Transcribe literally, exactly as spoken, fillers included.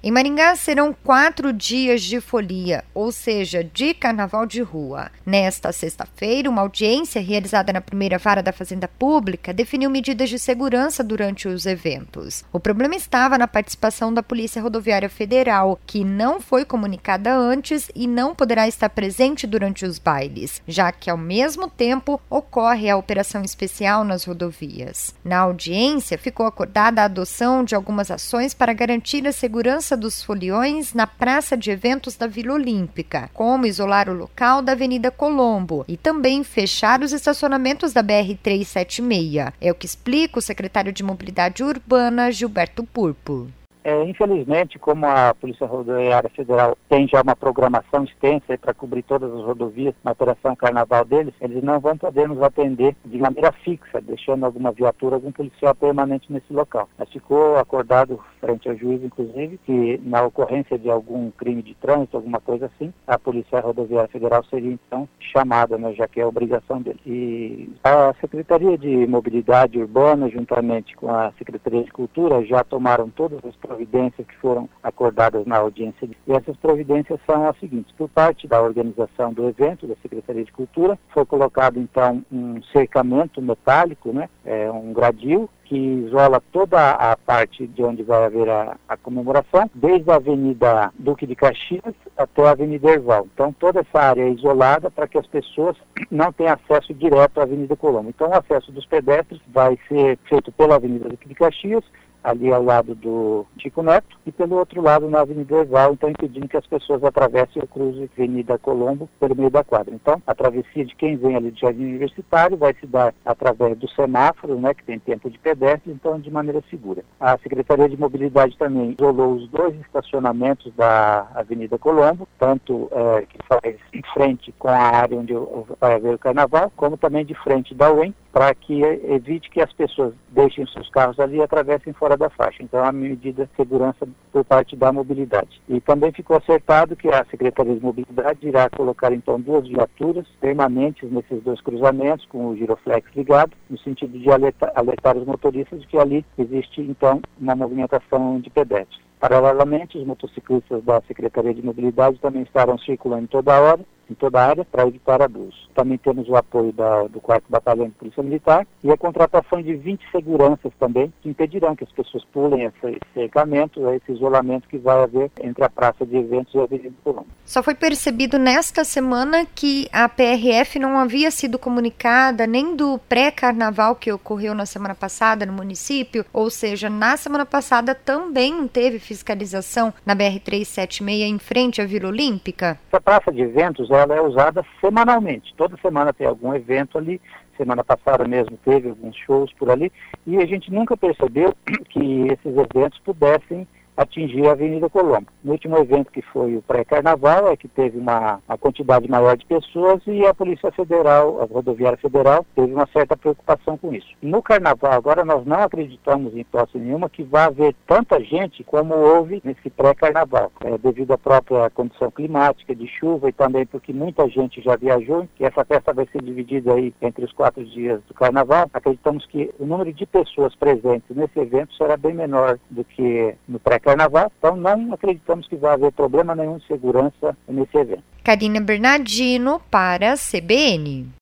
Em Maringá serão quatro dias de folia, ou seja, de carnaval de rua. Nesta sexta-feira, uma audiência realizada na primeira vara da Fazenda Pública definiu medidas de segurança durante os eventos. O problema estava na participação da Polícia Rodoviária Federal, que não foi comunicada antes e não poderá estar presente durante os bailes, já que ao mesmo tempo ocorre a operação especial nas rodovias. Na audiência, ficou acordada a adoção de algumas ações para garantir a segurança dos foliões na praça de eventos da Vila Olímpica, como isolar o local da Avenida Colombo e também fechar os estacionamentos da B R trezentos e setenta e seis. É o que explica o secretário de Mobilidade Urbana, Gilberto Purpo. É, infelizmente, como a Polícia Rodoviária Federal tem já uma programação extensa para cobrir todas as rodovias na operação carnaval deles, eles não vão poder nos atender de maneira fixa, deixando alguma viatura, algum policial permanente nesse local. Mas ficou acordado frente ao juiz, inclusive, que na ocorrência de algum crime de trânsito, alguma coisa assim, a Polícia Rodoviária Federal seria então chamada, né, já que é a obrigação dele. E a Secretaria de Mobilidade Urbana, juntamente com a Secretaria de Cultura, já tomaram todas as providências que foram acordadas na audiência. E essas providências são as seguintes: por parte da organização do evento, da Secretaria de Cultura, foi colocado então um cercamento metálico, né, é, um gradil, que isola toda a parte de onde vai haver a, a comemoração, desde a Avenida Duque de Caxias até a Avenida Herval. Então, toda essa área é isolada para que as pessoas não tenham acesso direto à Avenida Colombo. Então, o acesso dos pedestres vai ser feito pela Avenida Duque de Caxias, ali ao lado do Chico Neto, e pelo outro lado na Avenida Herval, então impedindo que as pessoas atravessem o cruze Avenida Colombo pelo meio da quadra. Então, a travessia de quem vem ali do Jardim Universitário vai se dar através dos semáforos, né, que tem tempo de pedestre, então de maneira segura. A Secretaria de Mobilidade também isolou os dois estacionamentos da Avenida Colombo, tanto é, que faz em frente com a área onde vai haver o carnaval, como também de frente da U E M, para que evite que as pessoas deixem seus carros ali e atravessem fora da faixa. Então, é uma medida de segurança por parte da mobilidade. E também ficou acertado que a Secretaria de Mobilidade irá colocar, então, duas viaturas permanentes nesses dois cruzamentos, com o giroflex ligado, no sentido de alertar, alertar os motoristas de que ali existe, então, uma movimentação de pedestres. Paralelamente, os motociclistas da Secretaria de Mobilidade também estarão circulando toda hora, em toda a área, para evitar abuso. Também temos o apoio da, do quarto Batalhão de Polícia Militar e a contratação de vinte seguranças também, que impedirão que as pessoas pulem esse cercamento, esse isolamento que vai haver entre a Praça de Eventos e a Avenida Colombo. Só foi percebido nesta semana que a P R F não havia sido comunicada nem do pré-carnaval que ocorreu na semana passada no município, ou seja, na semana passada também não teve fiscalização na B R trezentos e setenta e seis em frente à Vila Olímpica? A Praça de Eventos, ela é usada semanalmente. Toda semana tem algum evento ali. Semana passada mesmo teve alguns shows por ali. E a gente nunca percebeu que esses eventos pudessem atingir a Avenida Colombo. No último evento, que foi o pré-carnaval, é que teve uma, uma quantidade maior de pessoas e a Polícia Federal, a Rodoviária Federal, teve uma certa preocupação com isso. No carnaval, agora, nós não acreditamos em hipótese nenhuma que vai haver tanta gente como houve nesse pré-carnaval, é, devido à própria condição climática, de chuva, e também porque muita gente já viajou, que essa festa vai ser dividida aí entre os quatro dias do carnaval. Acreditamos que o número de pessoas presentes nesse evento será bem menor do que no pré-carnaval. Carnaval, então não acreditamos que vai haver problema nenhum de segurança nesse evento. Karina Bernardino para a C B N.